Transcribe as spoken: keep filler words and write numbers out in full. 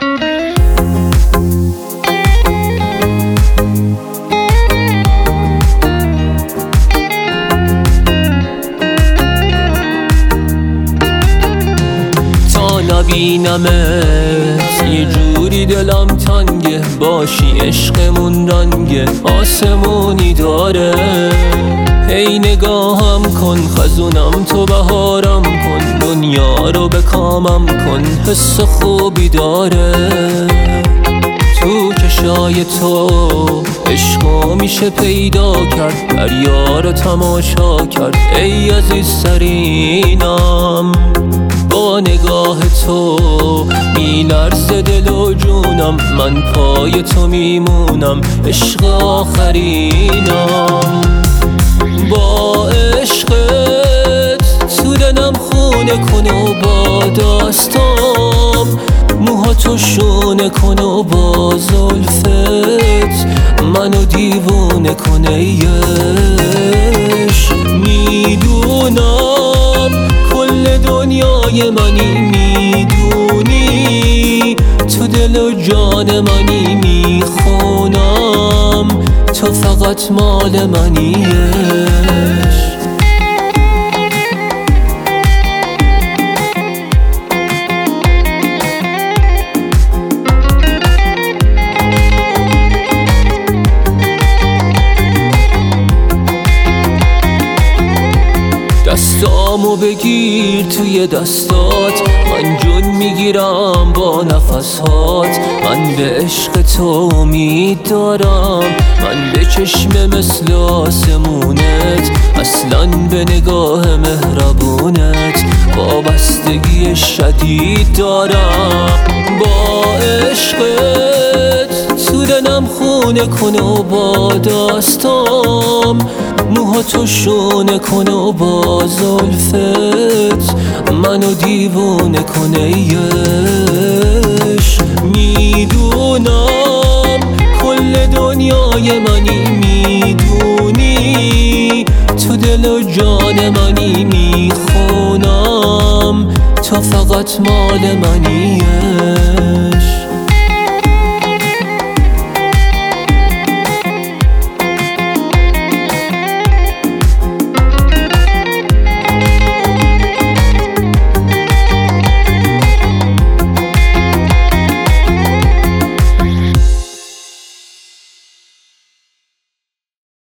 نبینمت یه جوری دلم تنگه، باشی عشقمون رنگه آسمونی داره. هی نگاهم کن خزونم تو بهارم کن، دنیا رو به کامم کن حس خوبی داره. تو چشای تو عشقو میشه پیدا کرد، دریا رو تماشا کرد ای عزیز سرینم. با نگاه تو میلرزه دل و جونم، من پای تو میمونم عشق آخرینم. با عشقت تو دلم خونه کن و با داستام موهاتو شونه کن و با زلفت منو دیوونه کن ای عشق. میدونم کل دنیای منی، میدونی تو دل و جان منی، میخونم تو فقط مال منی عشق. دستامو بگیر توی دستات، من جون میگیرم با نفسات. من به عشق تو امید دارم، من به چشم مثل آسمونت، اصلاً به نگاه مهربونت وابستگی شدید دارم. با عشقت تو دلم خونه کن و با داستام موهاتو شونه کن و با زلفت منو دیوونه کن ای عشق. میدونم کل دنیای منی، میدونی تو دل و جان منی، میخونم تو فقط مال منی.